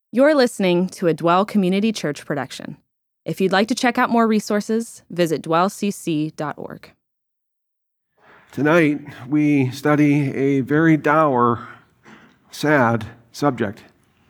You're listening to a Dwell Community Church production. If you'd like to check out more resources, visit dwellcc.org. Tonight, we study a very dour, sad subject.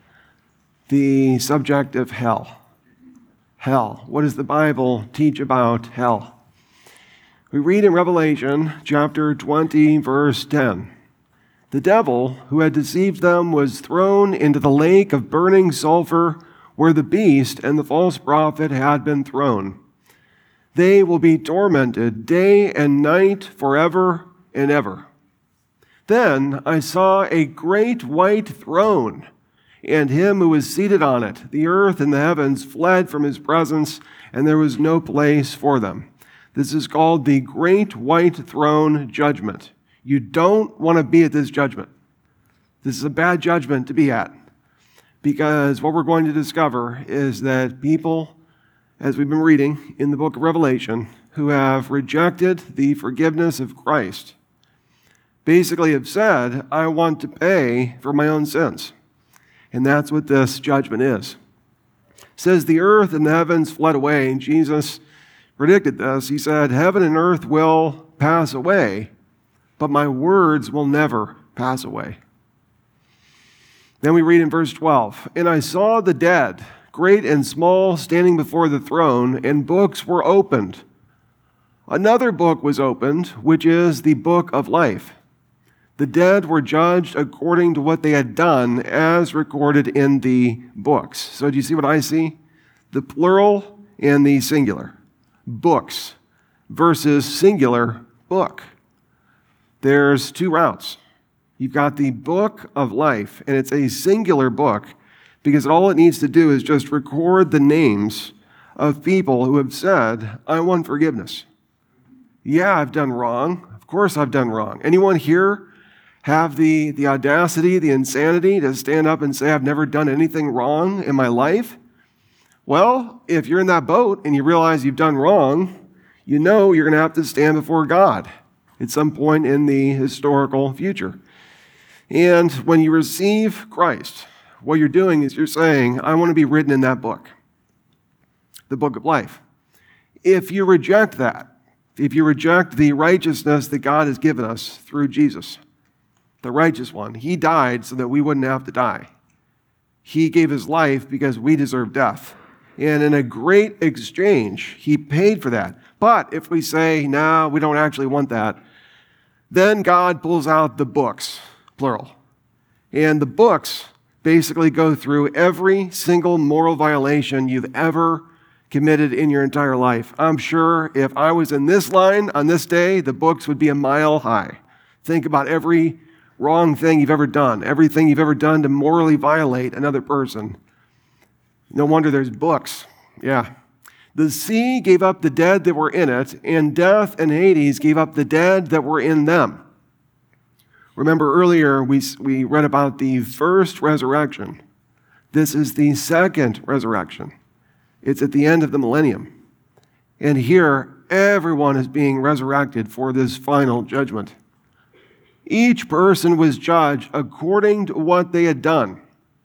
The subject of hell. Hell. What does the Bible teach about hell? We read in Revelation chapter 20, verse 10. The devil who had deceived them was thrown into the lake of burning sulfur where the beast and the false prophet had been thrown. They will be tormented day and night forever and ever. Then I saw a great white throne and him who was seated on it. The earth and the heavens fled from his presence, and there was no place for them. This is called the Great White Throne Judgment. You don't want to be at this judgment. This is a bad judgment to be at, because what we're going to discover is that people, as we've been reading in the book of Revelation, who have rejected the forgiveness of Christ, basically have said, I want to pay for my own sins. And that's what this judgment is. It says the earth and the heavens fled away, and Jesus predicted this. He said, heaven and earth will pass away, but my words will never pass away. Then we read in verse 12, and I saw the dead, great and small, standing before the throne, and books were opened. Another book was opened, which is the book of life. The dead were judged according to what they had done, as recorded in the books. So do you see what I see? The plural and the singular. Books versus singular book. There's two routes. You've got the book of life, and it's a singular book because all it needs to do is just record the names of people who have said, I want forgiveness. Yeah, I've done wrong. Of course I've done wrong. Anyone here have the audacity, the insanity to stand up and say, I've never done anything wrong in my life? Well, if you're in that boat and you realize you've done wrong, you know you're going to have to stand before God at some point in the historical future. And when you receive Christ, what you're doing is you're saying, I want to be written in that book, the book of life. If you reject that, if you reject the righteousness that God has given us through Jesus, the righteous one, he died so that we wouldn't have to die. He gave his life because we deserve death. And in a great exchange, he paid for that. But if we say, no, we don't actually want that, then God pulls out the books, plural. And the books basically go through every single moral violation you've ever committed in your entire life. I'm sure if I was in this line on this day, the books would be a mile high. Think about every wrong thing you've ever done, everything you've ever done to morally violate another person. No wonder there's books. Yeah. The sea gave up the dead that were in it, and death and Hades gave up the dead that were in them. Remember earlier we read about the first resurrection. This is the second resurrection. It's at the end of the millennium. And here, everyone is being resurrected for this final judgment. Each person was judged according to what they had done.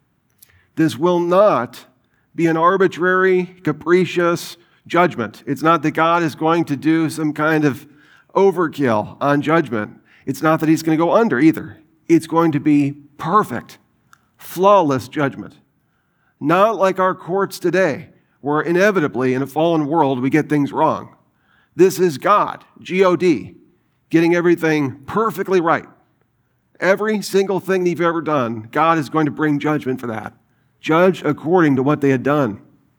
This will not be an arbitrary, capricious judgment. It's not that God is going to do some kind of overkill on judgment. It's not that he's going to go under either. It's going to be perfect, flawless judgment. Not like our courts today, where inevitably in a fallen world we get things wrong. This is God, G-O-D, getting everything perfectly right. Every single thing that you've ever done, God is going to bring judgment for that. Judge according to what they had done.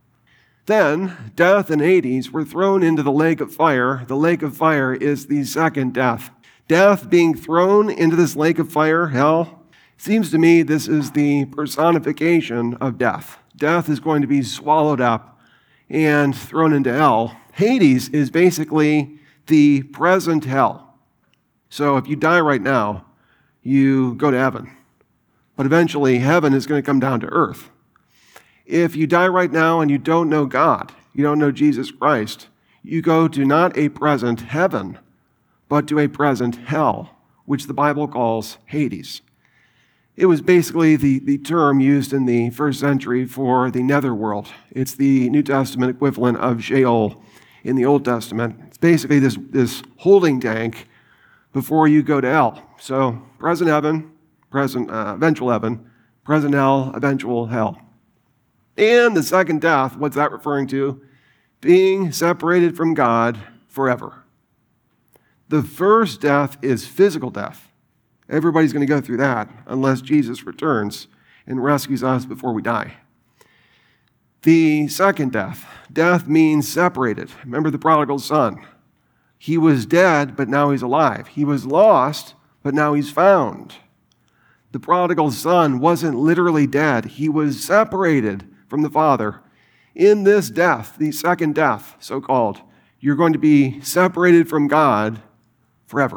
Then death and Hades were thrown into the lake of fire. The lake of fire is the second death. Death being thrown into this lake of fire, hell, seems to me this is the personification of death. Death is going to be swallowed up and thrown into hell. Hades is basically the present hell. So if you die right now, you go to heaven. But eventually, heaven is going to come down to earth. If you die right now and you don't know God, you don't know Jesus Christ, you go to not a present heaven, but to a present hell, which the Bible calls Hades. It was basically the term used in the first century for the netherworld. It's the New Testament equivalent of Sheol in the Old Testament. It's basically this holding tank before you go to hell. So present heaven, eventual heaven, present hell, eventual hell. And the second death, what's that referring to? Being separated from God forever. The first death is physical death. Everybody's going to go through that unless Jesus returns and rescues us before we die. The second death. Death means separated. Remember the prodigal son. He was dead, but now he's alive. He was lost, but now he's found. The prodigal son wasn't literally dead. He was separated from the Father. In this death, the second death, so-called, you're going to be separated from God forever.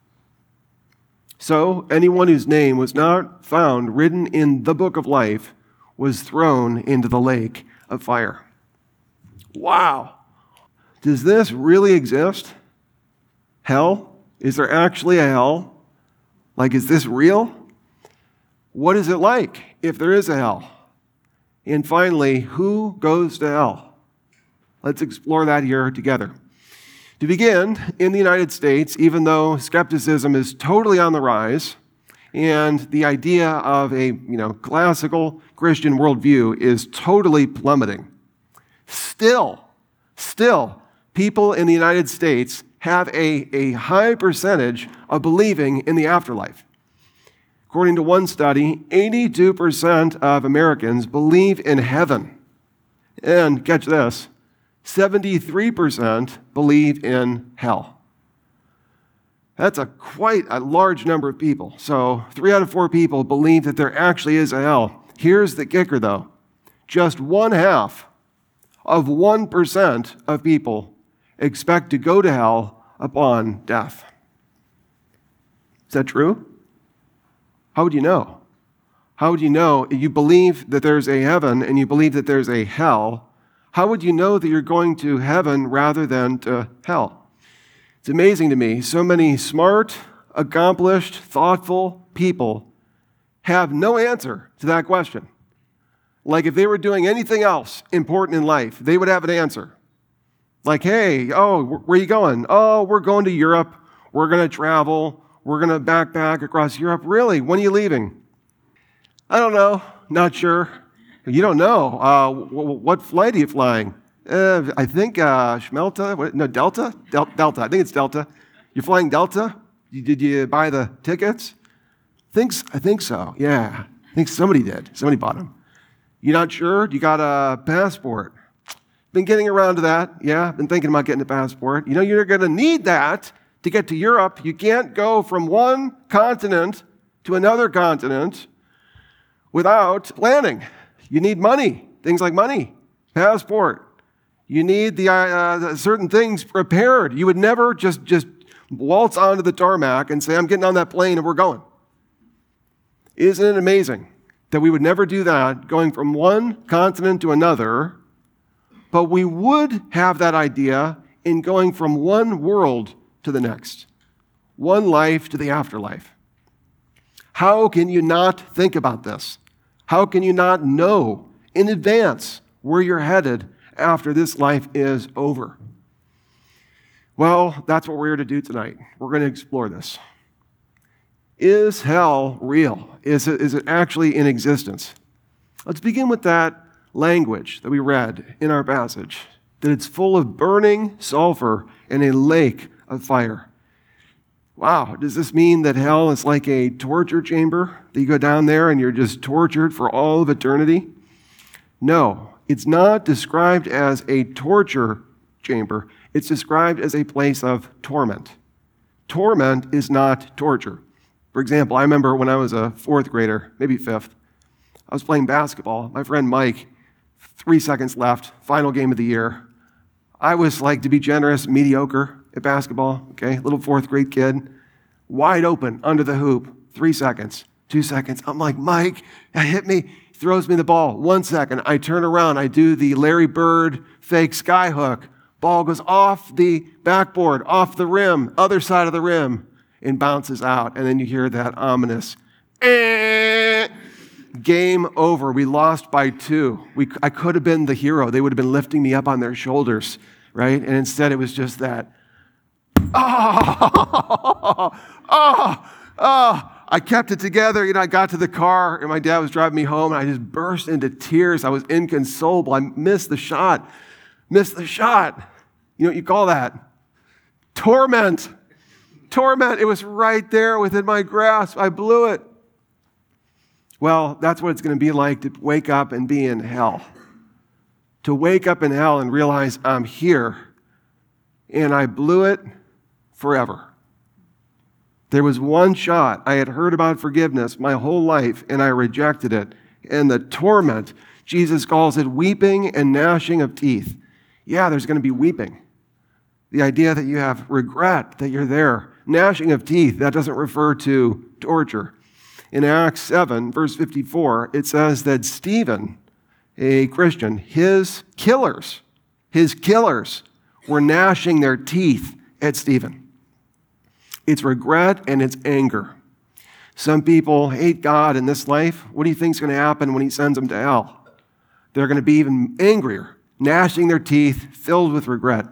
So anyone whose name was not found written in the book of life was thrown into the lake of fire. Wow. Does this really exist? Hell? Is there actually a hell? Like, is this real? What is it like if there is a hell? And finally, who goes to hell? Let's explore that here together. To begin, in the United States, even though skepticism is totally on the rise, and the idea of a classical Christian worldview is totally plummeting, still, people in the United States have a high percentage of believing in the afterlife. According to one study, 82% of Americans believe in heaven. And catch this, 73% believe in hell. That's quite a large number of people. So 3 out of 4 people believe that there actually is a hell. Here's the kicker, though. Just 1/2 of 1% of people expect to go to hell upon death. Is that true? How would you know? How would you know you believe that there's a heaven and you believe that there's a hell? How would you know that you're going to heaven rather than to hell? It's amazing to me. So many smart, accomplished, thoughtful people have no answer to that question. Like if they were doing anything else important in life, they would have an answer. Like, hey, where are you going? Oh, we're going to Europe. We're going to travel. We're going to backpack across Europe. Really? When are you leaving? I don't know. Not sure. You don't know. What flight are you flying? I think Schmelta. No, Delta? Delta. I think it's Delta. You're flying Delta? Did you buy the tickets? I think so. Yeah. I think somebody did. Somebody bought them. You're not sure? You got a passport? Been getting around to that. Yeah, been thinking about getting a passport. You're going to need that to get to Europe. You can't go from one continent to another continent without planning. You need money, things like money, passport. You need the certain things prepared. You would never just waltz onto the tarmac and say, I'm getting on that plane and we're going. Isn't it amazing that we would never do that going from one continent to another, but we would have that idea in going from one world to the next, one life to the afterlife? How can you not think about this? How can you not know in advance where you're headed after this life is over? Well, that's what we're here to do tonight. We're going to explore this. Is hell real? Is it actually in existence? Let's begin with that language that we read in our passage, that it's full of burning sulfur and a lake of fire. Wow, does this mean that hell is like a torture chamber, that you go down there and you're just tortured for all of eternity? No, it's not described as a torture chamber. It's described as a place of torment. Torment is not torture. For example, I remember when I was a 4th grader, maybe 5th, I was playing basketball. My friend Mike, 3 seconds left, final game of the year. I was, to be generous, mediocre at basketball, okay? Little 4th grade kid, wide open under the hoop, 3 seconds, 2 seconds. I'm like, Mike, hit me. He throws me the ball. 1 second, I turn around, I do the Larry Bird fake sky hook. Ball goes off the backboard, off the rim, other side of the rim, and bounces out. And then you hear that ominous Game over. We lost by 2. I could have been the hero. They would have been lifting me up on their shoulders, right? And instead it was just that, I kept it together. I got to the car, and my dad was driving me home, and I just burst into tears. I was inconsolable. I missed the shot. Missed the shot. You know what you call that? Torment. Torment. It was right there within my grasp. I blew it. Well, that's what it's going to be like to wake up and be in hell. To wake up in hell and realize I'm here, and I blew it forever. There was one shot. I had heard about forgiveness my whole life, and I rejected it. And the torment, Jesus calls it weeping and gnashing of teeth. Yeah, there's going to be weeping. The idea that you have regret, that you're there. Gnashing of teeth, that doesn't refer to torture. In Acts 7, verse 54, it says that Stephen, a Christian, his killers were gnashing their teeth at Stephen. It's regret and it's anger. Some people hate God in this life. What do you think is going to happen when he sends them to hell? They're going to be even angrier, gnashing their teeth, filled with regret.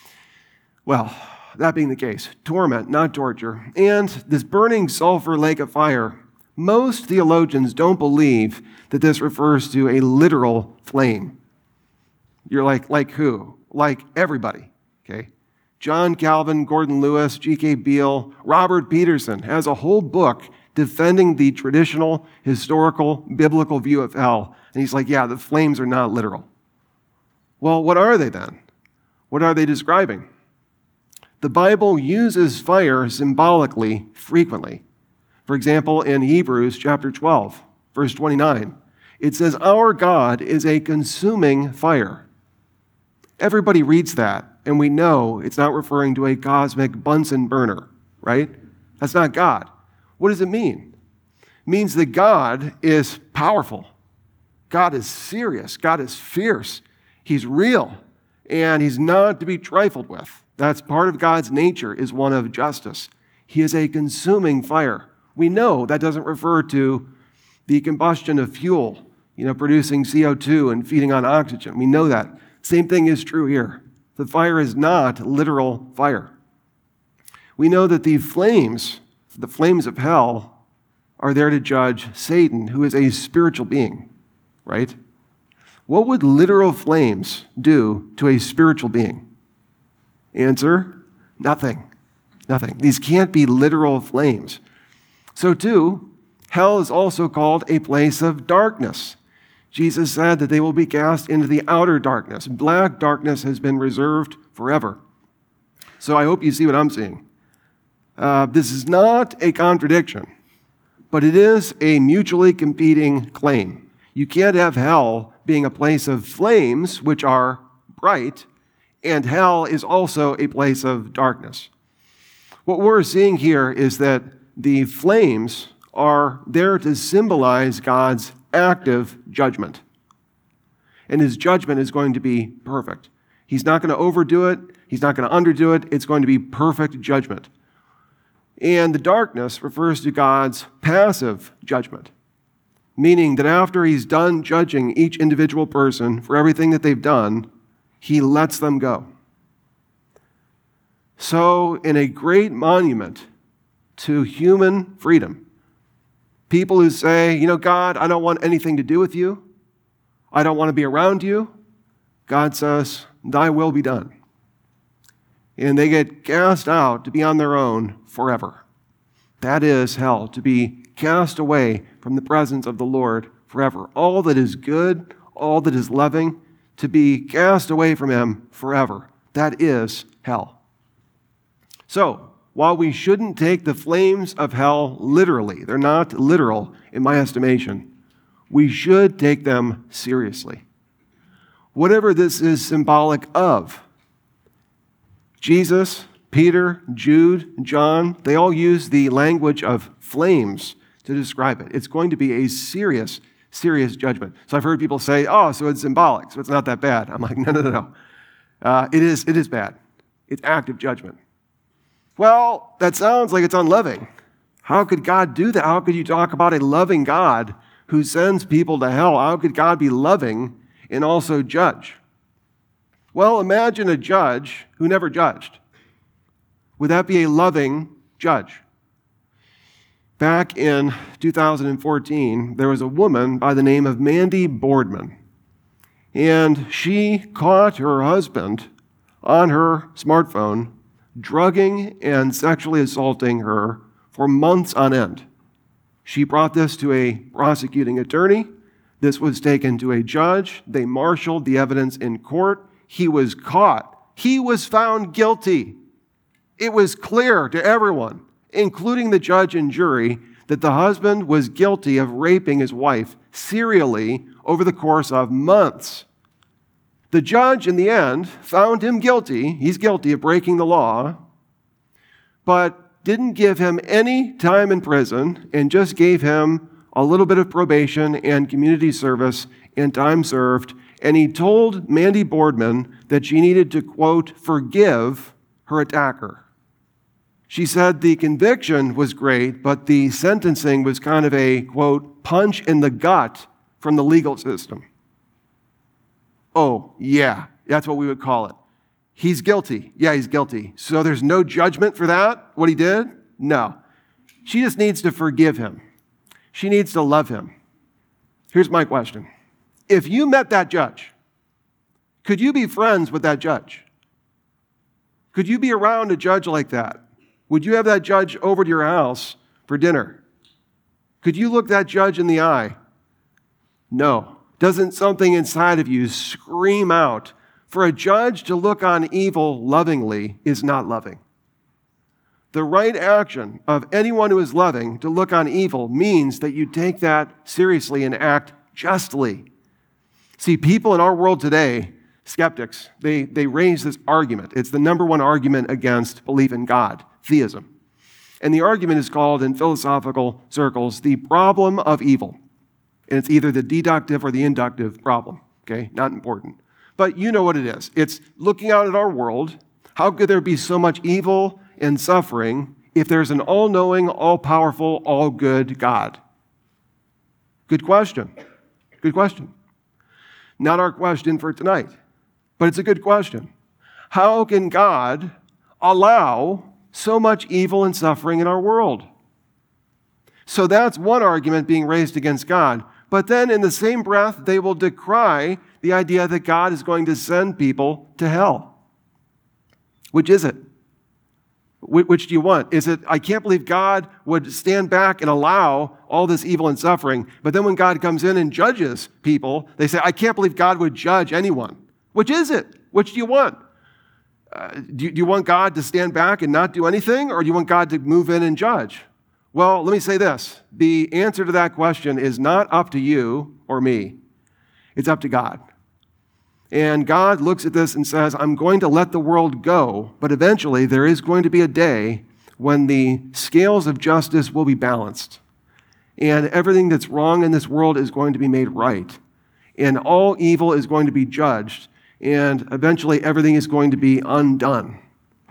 Well, that being the case, torment, not torture, and this burning sulfur lake of fire, most theologians don't believe that this refers to a literal flame. You're like who? Like everybody, okay? John Calvin, Gordon Lewis, G.K. Beale, Robert Peterson has a whole book defending the traditional, historical, biblical view of hell. And he's like, yeah, the flames are not literal. Well, what are they then? What are they describing? The Bible uses fire symbolically frequently. For example, in Hebrews chapter 12, verse 29, it says, our God is a consuming fire. Everybody reads that, and we know it's not referring to a cosmic Bunsen burner, right? That's not God. What does it mean? It means that God is powerful. God is serious. God is fierce. He's real, and he's not to be trifled with. That's part of God's nature, is one of justice. He is a consuming fire. We know that doesn't refer to the combustion of fuel, producing CO2 and feeding on oxygen. We know that. Same thing is true here. The fire is not literal fire. We know that the flames of hell, are there to judge Satan, who is a spiritual being, right? What would literal flames do to a spiritual being? Answer, nothing. Nothing. These can't be literal flames. So too, hell is also called a place of darkness. Jesus said that they will be cast into the outer darkness. Black darkness has been reserved forever. So I hope you see what I'm seeing. This is not a contradiction, but it is a mutually competing claim. You can't have hell being a place of flames, which are bright, and hell is also a place of darkness. What we're seeing here is that the flames are there to symbolize God's active judgment. And his judgment is going to be perfect. He's not going to overdo it. He's not going to underdo it. It's going to be perfect judgment. And the darkness refers to God's passive judgment, meaning that after he's done judging each individual person for everything that they've done, he lets them go. So, in a great monument to human freedom, people who say, God, I don't want anything to do with you. I don't want to be around you. God says, thy will be done. And they get cast out to be on their own forever. That is hell, to be cast away from the presence of the Lord forever. All that is good, all that is loving, to be cast away from him forever. That is hell. So, while we shouldn't take the flames of hell literally, they're not literal in my estimation, we should take them seriously. Whatever this is symbolic of, Jesus, Peter, Jude, John, they all use the language of flames to describe it. It's going to be a serious judgment. So I've heard people say, so it's symbolic, so it's not that bad. I'm like, no. It is bad. It's active judgment. Well, that sounds like it's unloving. How could God do that? How could you talk about a loving God who sends people to hell? How could God be loving and also judge? Well, imagine a judge who never judged. Would that be a loving judge? Back in 2014, there was a woman by the name of Mandy Boardman, and she caught her husband on her smartphone drugging and sexually assaulting her for months on end. She brought this to a prosecuting attorney. This was taken to a judge. They marshaled the evidence in court. He was caught. He was found guilty. It was clear to everyone, including the judge and jury, that the husband was guilty of raping his wife serially over the course of months. The judge, in the end, found him guilty. He's guilty of breaking the law, but didn't give him any time in prison and just gave him a little bit of probation and community service and time served. And he told Mandy Boardman that she needed to, quote, forgive her attacker. She said the conviction was great, but the sentencing was kind of a, quote, punch in the gut from the legal system. Oh, yeah, that's what we would call it. He's guilty. Yeah, he's guilty. So there's no judgment for that, what he did? No. She just needs to forgive him. She needs to love him. Here's my question. If you met that judge, could you be friends with that judge? Could you be around a judge like that? Would you have that judge over to your house for dinner? Could you look that judge in the eye? No. Doesn't something inside of you scream out? For a judge to look on evil lovingly is not loving. The right action of anyone who is loving to look on evil means that you take that seriously and act justly. See, people in our world today, skeptics, they raise this argument. It's the number one argument against belief in God, theism. And the argument is called, in philosophical circles, the problem of evil. And it's either the deductive or the inductive problem, okay? Not important. But you know what it is. It's looking out at our world. How could there be so much evil and suffering if there's an all-knowing, all-powerful, all-good God? Good question. Good question. Not our question for tonight, but it's a good question. How can God allow so much evil and suffering in our world? So that's one argument being raised against God. But then in the same breath, they will decry the idea that God is going to send people to hell. Which is it? Which do you want? Is it, I can't believe God would stand back and allow all this evil and suffering, but then when God comes in and judges people, they say, I can't believe God would judge anyone. Which is it? Which do you want? Do you want God to stand back and not do anything, or do you want God to move in and judge? Well, let me say this. The answer to that question is not up to you or me. It's up to God. And God looks at this and says, I'm going to let the world go, but eventually there is going to be a day when the scales of justice will be balanced. And everything that's wrong in this world is going to be made right. And all evil is going to be judged. And eventually everything is going to be undone.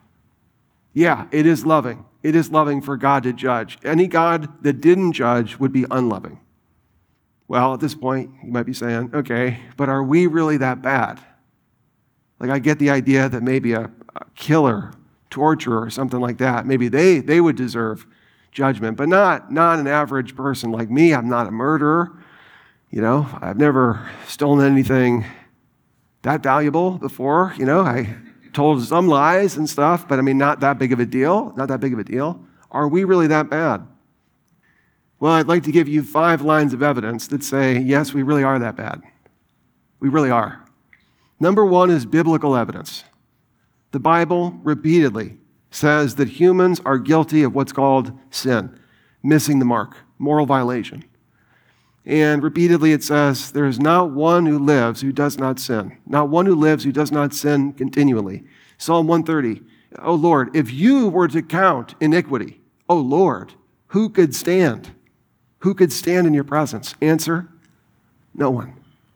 Yeah, it is loving. It is loving for God to judge. Any God that didn't judge would be unloving. Well, at this point, you might be saying, okay, but are we really that bad? Like, I get the idea that maybe a killer, torturer, or something like that, maybe they would deserve judgment, but not an average person like me. I'm not a murderer. You know, I've never stolen anything that valuable before. You know, I told some lies and stuff, but I mean, not that big of a deal. Not that big of a deal. Are we really that bad? Well, I'd like to give you 5 lines of evidence that say, yes, we really are that bad. We really are. Number 1 is biblical evidence. The Bible repeatedly says that humans are guilty of what's called sin, missing the mark, moral violation. And repeatedly it says, there is not one who lives who does not sin. Not one who lives who does not sin continually. Psalm 130, O Lord, if you were to count iniquity, O Lord, who could stand? Who could stand in your presence? Answer, no one.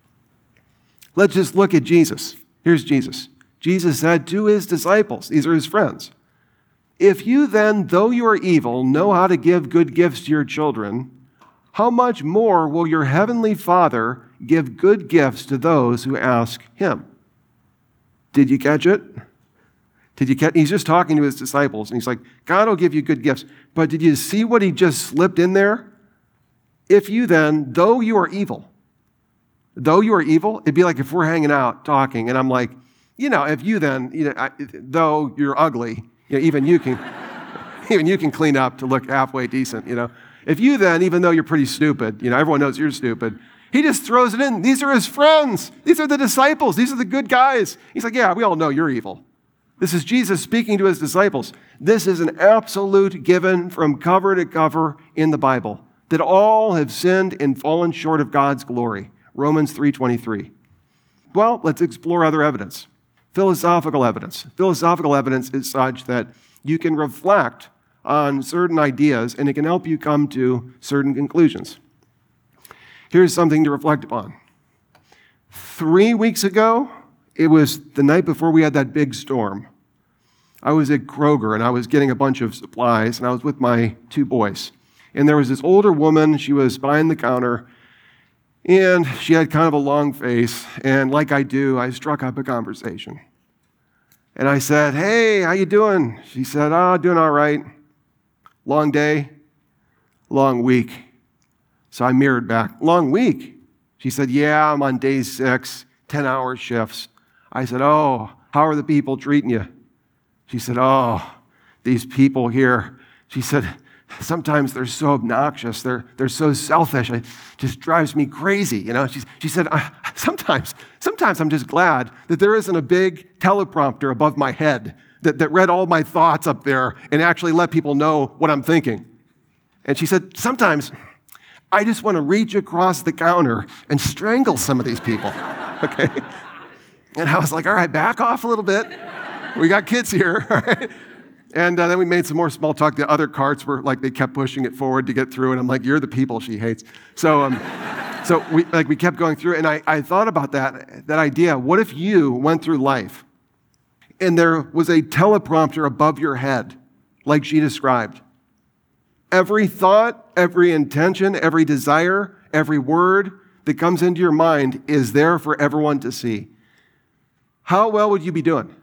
Let's just look at Jesus. Here's Jesus. Jesus said to his disciples, these are his friends, If you then, though you are evil, know how to give good gifts to your children, how much more will your heavenly Father give good gifts to those who ask him? Did you catch it? He's just talking to his disciples, and he's like, God will give you good gifts. But did you see what he just slipped in there? If you then, though you are evil, it'd be like if we're hanging out talking, and I'm like, if you then, though you're ugly, even you can clean up to look halfway decent, If you then, even though you're pretty stupid, everyone knows you're stupid, he just throws it in. These are his friends. These are the disciples. These are the good guys. He's like, yeah, we all know you're evil. This is Jesus speaking to his disciples. This is an absolute given from cover to cover in the Bible, that all have sinned and fallen short of God's glory. Romans 3:23. Well, let's explore other evidence. Philosophical evidence. Philosophical evidence is such that you can reflect on certain ideas and it can help you come to certain conclusions. Here's something to reflect upon. 3 weeks ago, it was the night before we had that big storm. I was at Kroger and I was getting a bunch of supplies and I was with my 2 boys. And there was this older woman, she was behind the counter, and she had kind of a long face, and like I do, I struck up a conversation. And I said, hey, how you doing? She said, doing all right. Long day, long week. So I mirrored back, long week? She said, yeah, I'm on day 6, 10-hour shifts. I said, how are the people treating you? She said, these people here. She said, sometimes they're so obnoxious. They're so selfish. It just drives me crazy. She said, sometimes I'm just glad that there isn't a big teleprompter above my head that read all my thoughts up there and actually let people know what I'm thinking. And she said, sometimes I just want to reach across the counter and strangle some of these people. Okay? And I was like, all right, back off a little bit. We got kids here, all right? And then we made some more small talk. The other carts were like, they kept pushing it forward to get through. And I'm like, you're the people she hates. So we kept going through. And I thought about that idea. What if you went through life and there was a teleprompter above your head, like she described? Every thought, every intention, every desire, every word that comes into your mind is there for everyone to see. How well would you be doing?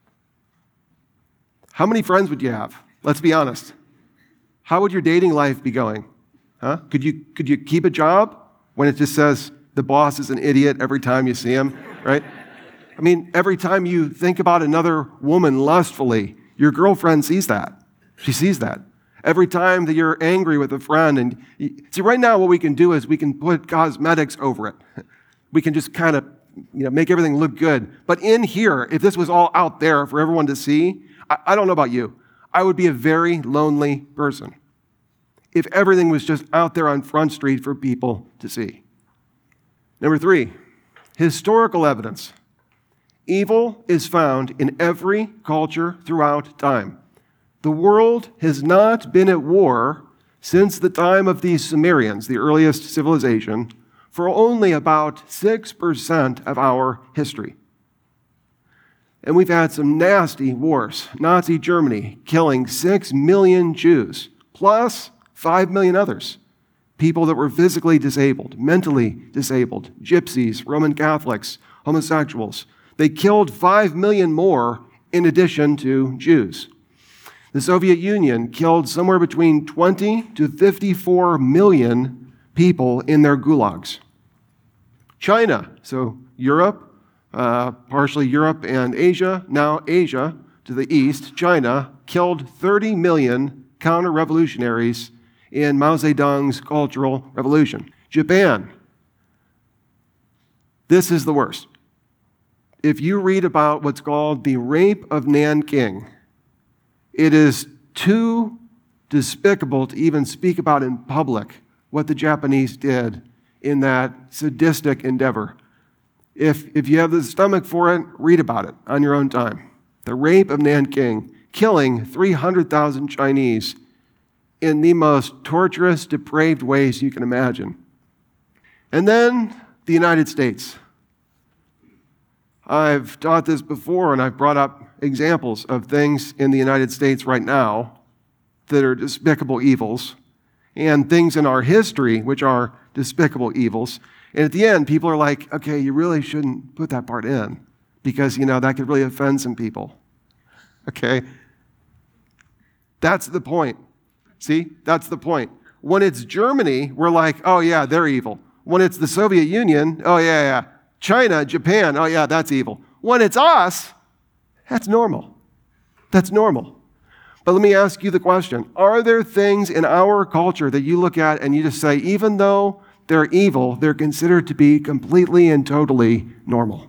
How many friends would you have? Let's be honest. How would your dating life be going? Could you keep a job when it just says the boss is an idiot every time you see him, right? I mean, every time you think about another woman lustfully, your girlfriend sees that. She sees that. Every time that you're angry with a friend, see, right now what we can do is we can put cosmetics over it. We can just kind of, make everything look good. But in here, if this was all out there for everyone to see, I don't know about you, I would be a very lonely person if everything was just out there on Front Street for people to see. Number 3, historical evidence. Evil is found in every culture throughout time. The world has not been at war since the time of the Sumerians, the earliest civilization, for only about 6% of our history. And we've had some nasty wars. Nazi Germany killing 6 million Jews, plus 5 million others. People that were physically disabled, mentally disabled, gypsies, Roman Catholics, homosexuals. They killed 5 million more in addition to Jews. The Soviet Union killed somewhere between 20 to 54 million people in their gulags. China, so Europe, partially Europe and Asia, now Asia to the east, China, killed 30 million counter-revolutionaries in Mao Zedong's Cultural Revolution. Japan, this is the worst. If you read about what's called the rape of Nanking, it is too despicable to even speak about in public what the Japanese did in that sadistic endeavor. If you have the stomach for it, read about it on your own time. The rape of Nanking, killing 300,000 Chinese in the most torturous, depraved ways you can imagine. And then the United States. I've taught this before, and I've brought up examples of things in the United States right now that are despicable evils, and things in our history which are despicable evils. And at the end, people are like, okay, you really shouldn't put that part in because, that could really offend some people. Okay? That's the point. See? That's the point. When it's Germany, we're like, oh yeah, they're evil. When it's the Soviet Union, oh yeah. China, Japan, oh yeah, that's evil. When it's us, that's normal. That's normal. But let me ask you the question. Are there things in our culture that you look at and you just say, even though they're evil, they're considered to be completely and totally normal?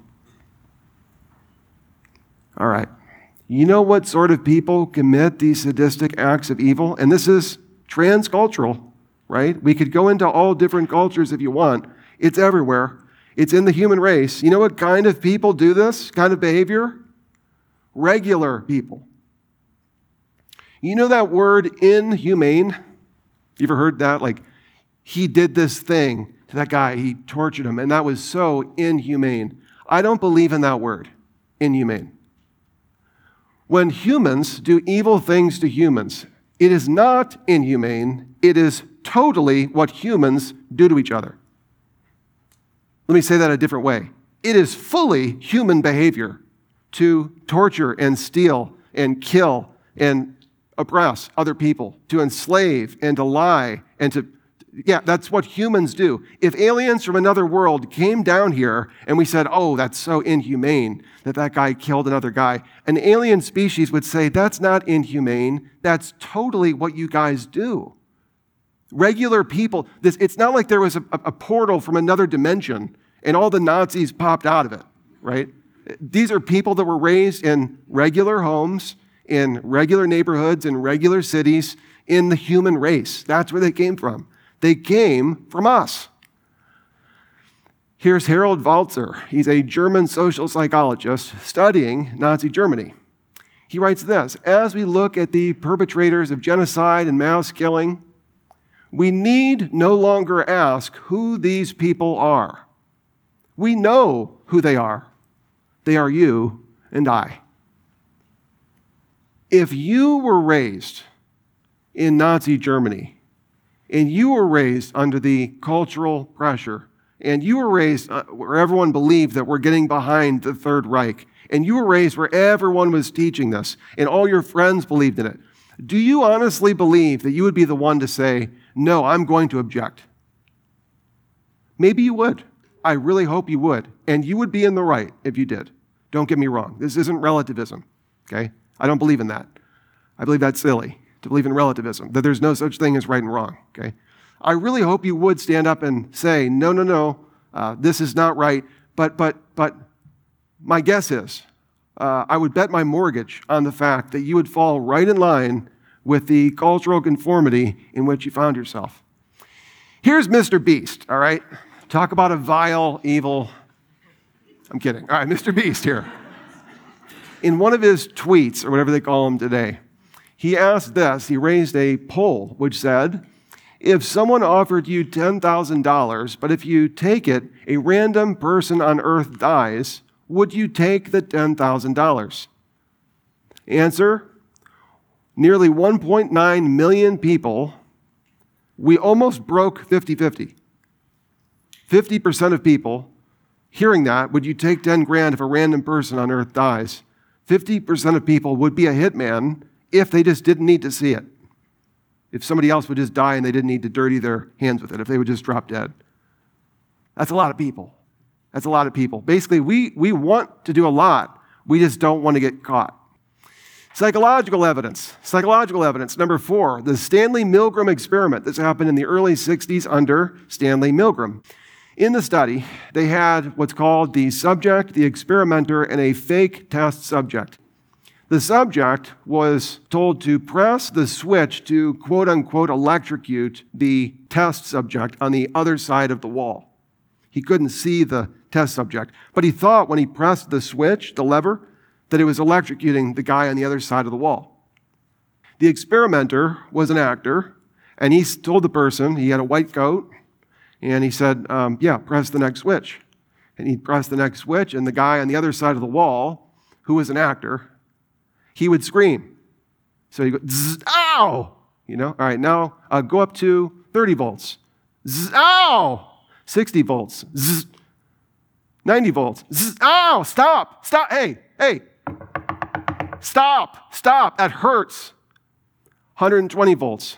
All right. You know what sort of people commit these sadistic acts of evil? And this is transcultural, right? We could go into all different cultures if you want. It's everywhere. It's in the human race. You know what kind of people do this kind of behavior? Regular people. You know that word inhumane? You ever heard that? Like, he did this thing to that guy. He tortured him, and that was so inhumane. I don't believe in that word, inhumane. When humans do evil things to humans, it is not inhumane. It is totally what humans do to each other. Let me say that a different way. It is fully human behavior to torture and steal and kill and oppress other people, to enslave and to lie and to, that's what humans do. If aliens from another world came down here and we said, oh, that's so inhumane that guy killed another guy, an alien species would say, that's not inhumane. That's totally what you guys do. Regular people, it's not like there was a portal from another dimension and all the Nazis popped out of it, right? These are people that were raised in regular homes, in regular neighborhoods, in regular cities, in the human race. That's where they came from. They came from us. Here's Harold Walzer. He's a German social psychologist studying Nazi Germany. He writes this: as we look at the perpetrators of genocide and mass killing, we need no longer ask who these people are. We know who they are. They are you and I. If you were raised in Nazi Germany, and you were raised under the cultural pressure, and you were raised where everyone believed that we're getting behind the Third Reich, and you were raised where everyone was teaching this, and all your friends believed in it, do you honestly believe that you would be the one to say, no, I'm going to object? Maybe you would. I really hope you would. And you would be in the right if you did. Don't get me wrong. This isn't relativism, okay? I don't believe in that. I believe that's silly, to believe in relativism, that there's no such thing as right and wrong, okay? I really hope you would stand up and say, no, this is not right, but my guess is, I would bet my mortgage on the fact that you would fall right in line with the cultural conformity in which you found yourself. Here's Mr. Beast, all right? Talk about a vile, evil, I'm kidding. All right, Mr. Beast here. In one of his tweets, or whatever they call them today, he asked this. He raised a poll which said, if someone offered you $10,000, but if you take it, a random person on earth dies, would you take the $10,000? Answer, nearly 1.9 million people. We almost broke 50-50. 50% of people hearing that, would you take 10 grand if a random person on earth dies? 50% of people would be a hitman if they just didn't need to see it. If somebody else would just die and they didn't need to dirty their hands with it, if they would just drop dead. That's a lot of people. That's a lot of people. Basically, we want to do a lot. We just don't want to get caught. Psychological evidence. Psychological evidence. Number 4, the Stanley Milgram experiment. This happened in the early 60s under Stanley Milgram. In the study, they had what's called the subject, the experimenter, and a fake test subject. The subject was told to press the switch to quote-unquote electrocute the test subject on the other side of the wall. He couldn't see the test subject, but he thought when he pressed the switch, the lever, that it was electrocuting the guy on the other side of the wall. The experimenter was an actor, and he told the person, he had a white coat, and he said, press the next switch. and he'd press the next switch, and the guy on the other side of the wall, who was an actor, he would scream. So you go, zzz, ow! All right, now go up to 30 volts. Zzz, ow! 60 volts. Zzz, 90 volts. Zzz, ow! Stop! Hey! Stop! That hurts. 120 volts.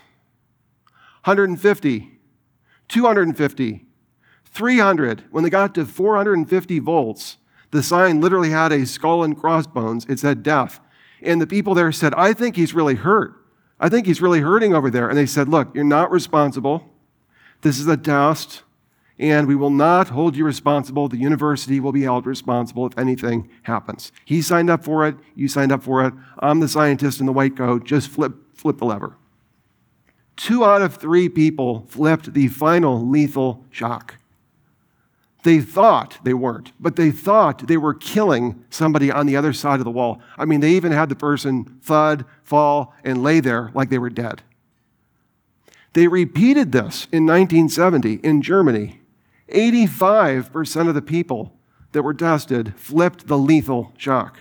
150. 250. 300. When they got to 450 volts, the sign literally had a skull and crossbones. It said death. And the people there said, I think he's really hurt. I think he's really hurting over there. And they said, look, you're not responsible. This is a test, and we will not hold you responsible. The university will be held responsible if anything happens. He signed up for it. You signed up for it. I'm the scientist in the white coat. Just flip the lever. 2 out of 3 people flipped the final lethal shock. They thought they weren't, but they thought they were killing somebody on the other side of the wall. I mean, they even had the person thud, fall, and lay there like they were dead. They repeated this in 1970 in Germany. 85% of the people that were tested flipped the lethal shock.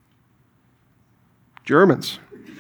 Germans.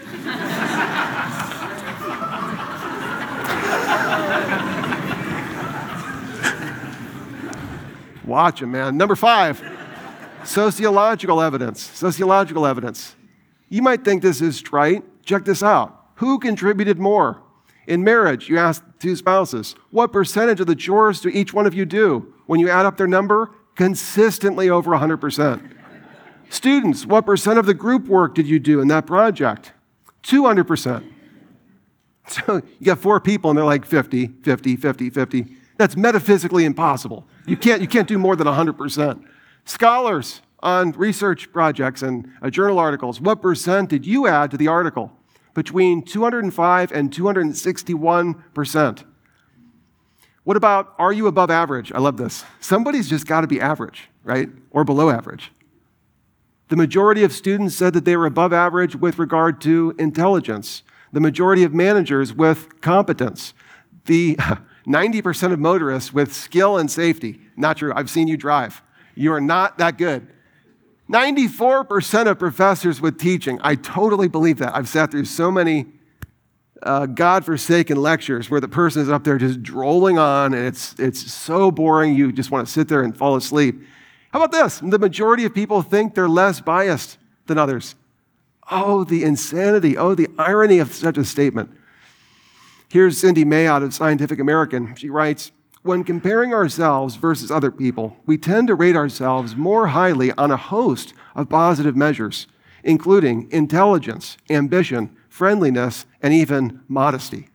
Watch them, man. Number 5, sociological evidence. You might think this is trite. Check this out. Who contributed more? In marriage, you ask 2 spouses, what percentage of the chores do each one of you do? When you add up their number, consistently over 100%. Students, what percent of the group work did you do in that project? 200%. So you got 4 people and they're like 50, 50, 50, 50. That's metaphysically impossible. You can't do more than 100%. Scholars on research projects and journal articles, what percent did you add to the article? Between 205 and 261%. What about, are you above average? I love this. Somebody's just got to be average, right? Or below average. The majority of students said that they were above average with regard to intelligence. The majority of managers with competence. The 90% of motorists with skill and safety. Not true. I've seen you drive. You are not that good. 94% of professors with teaching. I totally believe that. I've sat through so many godforsaken lectures where the person is up there just drolling on, and it's so boring you just want to sit there and fall asleep. How about this? The majority of people think they're less biased than others. Oh, the insanity. Oh, the irony of such a statement. Here's Cindy May out of Scientific American. She writes, when comparing ourselves versus other people, we tend to rate ourselves more highly on a host of positive measures, including intelligence, ambition, friendliness, and even modesty.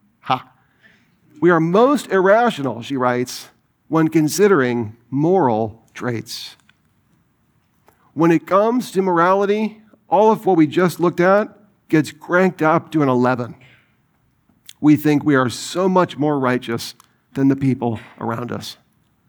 We are most irrational, she writes, when considering moral traits. When it comes to morality, all of what we just looked at gets cranked up to an 11. We think we are so much more righteous than the people around us.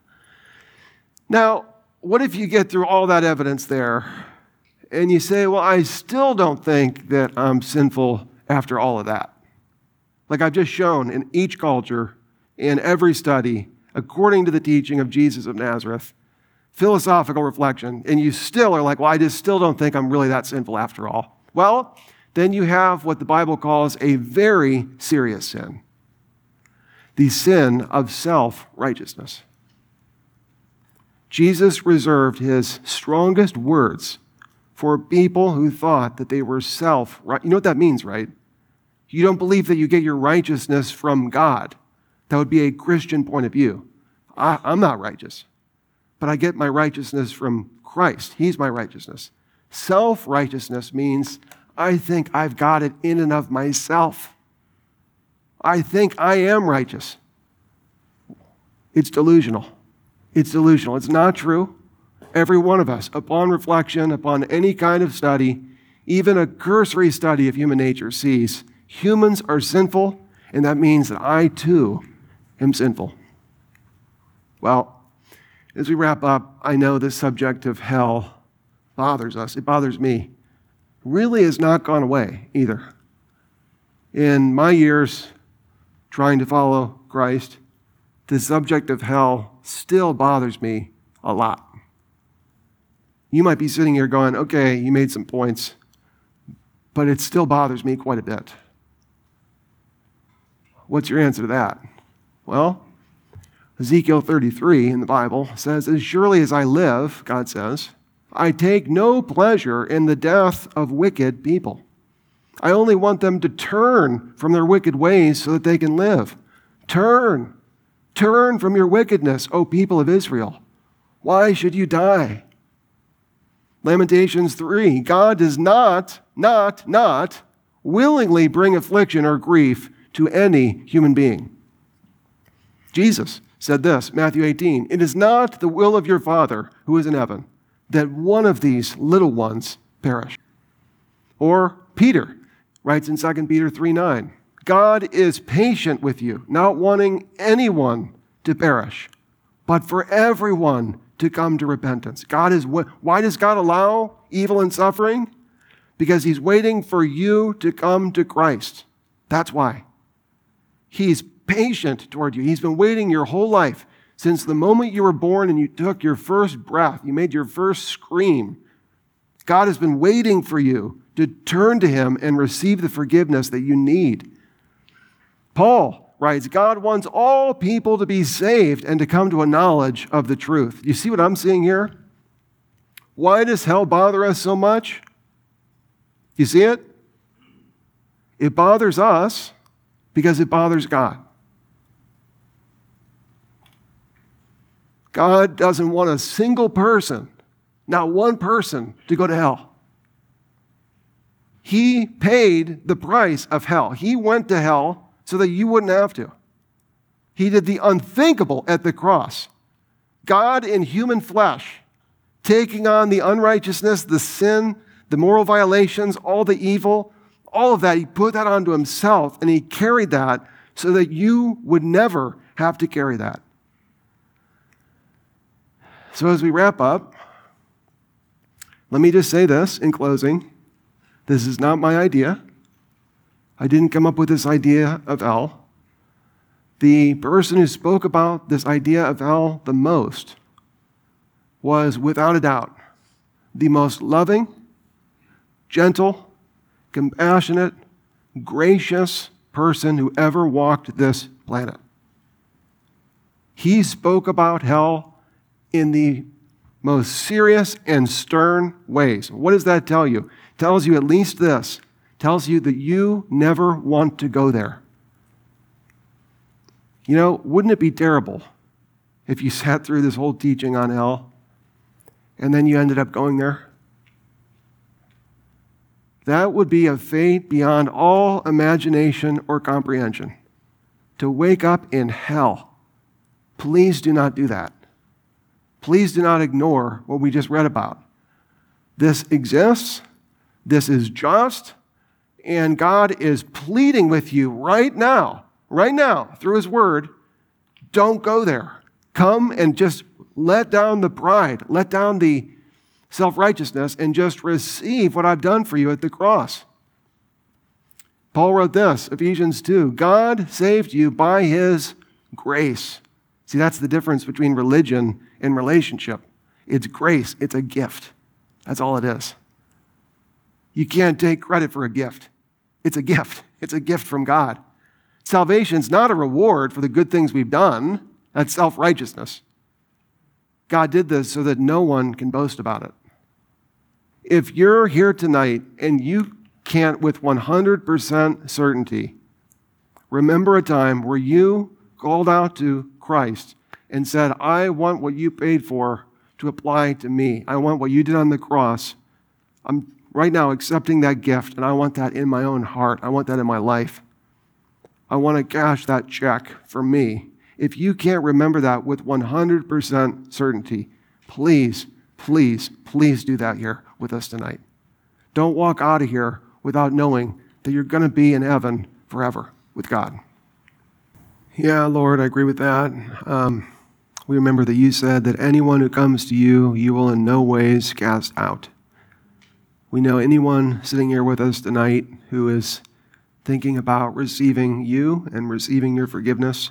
Now, what if you get through all that evidence there and you say, well, I still don't think that I'm sinful after all of that? Like I've just shown in each culture, in every study, according to the teaching of Jesus of Nazareth, philosophical reflection, and you still are like, well, I just still don't think I'm really that sinful after all. Well, then you have what the Bible calls a very serious sin. The sin of self-righteousness. Jesus reserved his strongest words for people who thought that they were self-right. You know what that means, right? You don't believe that you get your righteousness from God. That would be a Christian point of view. I'm not righteous, but I get my righteousness from Christ. He's my righteousness. Self-righteousness means I think I've got it in and of myself. I think I am righteous. It's delusional. It's delusional. It's not true. Every one of us, upon reflection, upon any kind of study, even a cursory study of human nature, sees humans are sinful, and that means that I too am sinful. Well, as we wrap up, I know this subject of hell bothers us. It bothers me. Really has not gone away either. In my years trying to follow Christ, the subject of hell still bothers me a lot. You might be sitting here going, okay, you made some points, but it still bothers me quite a bit. What's your answer to that? Well, Ezekiel 33 in the Bible says, as surely as I live, God says, I take no pleasure in the death of wicked people. I only want them to turn from their wicked ways so that they can live. Turn from your wickedness, O people of Israel. Why should you die? Lamentations 3, God does not willingly bring affliction or grief to any human being. Jesus said this, Matthew 18, it is not the will of your Father who is in heaven that one of these little ones perish. Or Peter writes in 2 Peter 3:9, God is patient with you, not wanting anyone to perish, but for everyone to come to repentance. Why does God allow evil and suffering? Because he's waiting for you to come to Christ. That's why. He's patient toward you. He's been waiting your whole life since the moment you were born and you took your first breath, you made your first scream. God has been waiting for you to turn to him and receive the forgiveness that you need. Paul writes, God wants all people to be saved and to come to a knowledge of the truth. You see what I'm seeing here? Why does hell bother us so much? You see it? It bothers us because it bothers God. God doesn't want a single person, not one person, to go to hell. He paid the price of hell. He went to hell so that you wouldn't have to. He did the unthinkable at the cross. God in human flesh, taking on the unrighteousness, the sin, the moral violations, all the evil, all of that, he put that onto himself, and he carried that so that you would never have to carry that. So as we wrap up, let me just say this in closing. This is not my idea. I didn't come up with this idea of hell. The person who spoke about this idea of hell the most was, without a doubt, the most loving, gentle, compassionate, gracious person who ever walked this planet. He spoke about hell in the most serious and stern ways. What does that tell you? It tells you at least this. It tells you that you never want to go there. You know, wouldn't it be terrible if you sat through this whole teaching on hell and then you ended up going there? That would be a fate beyond all imagination or comprehension. To wake up in hell. Please do not do that. Please do not ignore what we just read about. This exists, this is just, and God is pleading with you right now, through his word, don't go there. Come and just let down the pride, let down the self-righteousness, and just receive what I've done for you at the cross. Paul wrote this, Ephesians 2, God saved you by his grace. See, that's the difference between religion and relationship. It's grace. It's a gift. That's all it is. You can't take credit for a gift. It's a gift. It's a gift from God. Salvation's not a reward for the good things we've done. That's self-righteousness. God did this so that no one can boast about it. If you're here tonight and you can't with 100% certainty remember a time where you called out to Christ and said, I want what you paid for to apply to me. I want what you did on the cross. I'm right now accepting that gift, and I want that in my own heart. I want that in my life. I want to cash that check for me. If you can't remember that with 100% certainty, please, please, please do that here with us tonight. Don't walk out of here without knowing that you're going to be in heaven forever with God. Yeah, Lord, I agree with that. We remember that you said that anyone who comes to you, you will in no ways cast out. We know anyone sitting here with us tonight who is thinking about receiving you and receiving your forgiveness,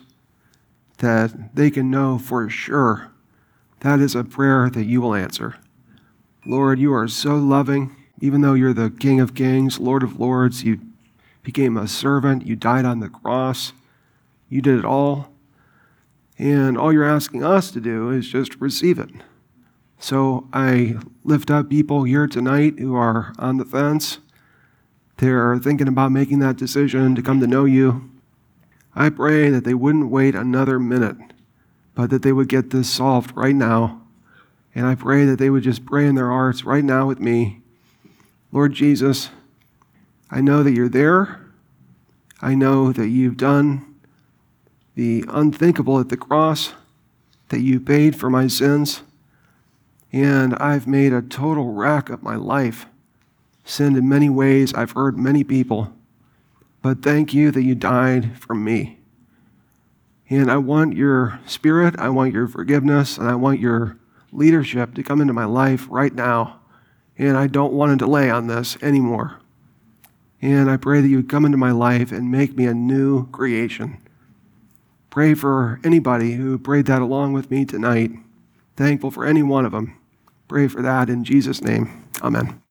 that they can know for sure that is a prayer that you will answer. Lord, you are so loving. Even though you're the King of Kings, Lord of Lords, you became a servant. You died on the cross. You did it all. And all you're asking us to do is just receive it. So I lift up people here tonight who are on the fence. They're thinking about making that decision to come to know you. I pray that they wouldn't wait another minute, but that they would get this solved right now. And I pray that they would just pray in their hearts right now with me. Lord Jesus, I know that you're there. I know that you've done the unthinkable at the cross, that you paid for my sins, and I've made a total wreck of my life. Sinned in many ways. I've hurt many people. But thank you that you died for me. And I want your spirit, I want your forgiveness, and I want your leadership to come into my life right now. And I don't want to delay on this anymore. And I pray that you would come into my life and make me a new creation. Pray for anybody who prayed that along with me tonight. Thankful for any one of them. Pray for that in Jesus' name. Amen.